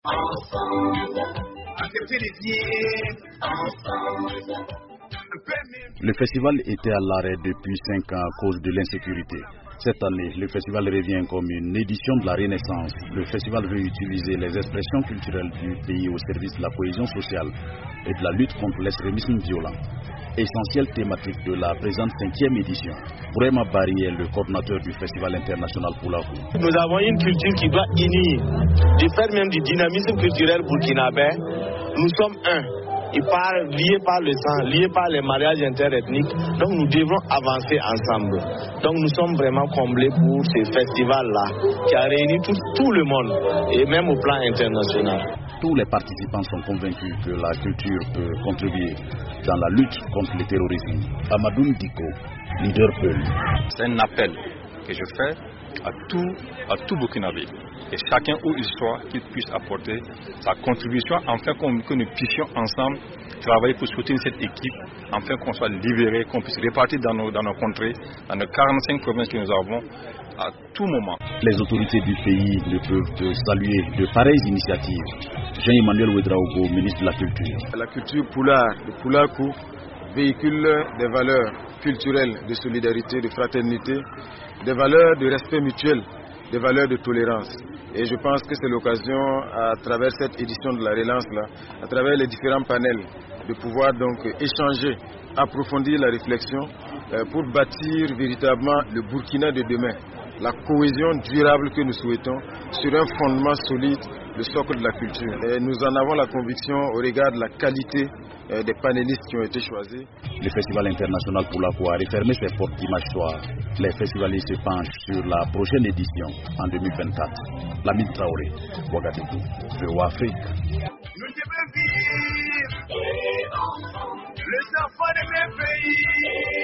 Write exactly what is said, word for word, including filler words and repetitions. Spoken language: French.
Le festival était à l'arrêt depuis cinq ans à cause de l'insécurité. Cette année, le festival revient comme une édition de la Renaissance. Le festival veut utiliser les expressions culturelles du pays au service de la cohésion sociale et de la lutte contre l'extrémisme violent. Essentielle thématique de la présente cinquième édition. Bourema Bari est le coordinateur du Festival international Poulakou. Nous avons une culture qui doit unir, de faire même du dynamisme culturel burkinabé. Nous sommes un. Ils parlent liés par le sang, liés par les mariages interethniques. Donc nous devons avancer ensemble. Donc nous sommes vraiment comblés pour ce festival-là qui a réuni tout, tout le monde et même au plan international. Tous les participants sont convaincus que la culture peut contribuer dans la lutte contre le terrorisme. Amadou Diko, leader Peul. C'est un appel que je fais à tout, à tout Burkinabé. Et chacun où il soit, qu'il puisse apporter sa contribution afin que nous puissions ensemble travailler pour soutenir cette équipe, afin qu'on soit libérés, qu'on puisse répartir dans nos, dans nos contrées, dans nos quarante-cinq provinces que nous avons, à tout moment. Les autorités du pays ne peuvent que saluer de pareilles initiatives. Jean-Emmanuel Ouedraogo, ministre de la Culture. La culture Poulard, le Poulakou, véhicule des valeurs culturelles de solidarité, de fraternité, des valeurs de respect mutuel, des valeurs de tolérance. Et je pense que c'est l'occasion, à travers cette édition de la relance-là, à travers les différents panels, de pouvoir donc échanger, approfondir la réflexion euh, pour bâtir véritablement le Burkina de demain, la cohésion durable que nous souhaitons sur un fondement solide, le socle de la culture. Et nous en avons la conviction au regard de la qualité euh, des panélistes qui ont été choisis. Le Festival international Poulakou a refermé ses portes dimanche soir. Les festivaliers se penchent sur la prochaine édition en deux mille vingt-quatre. Lamine Traoré, Ouagadougou, V O A Afrique. Nous devons vivre les enfants de mes pays.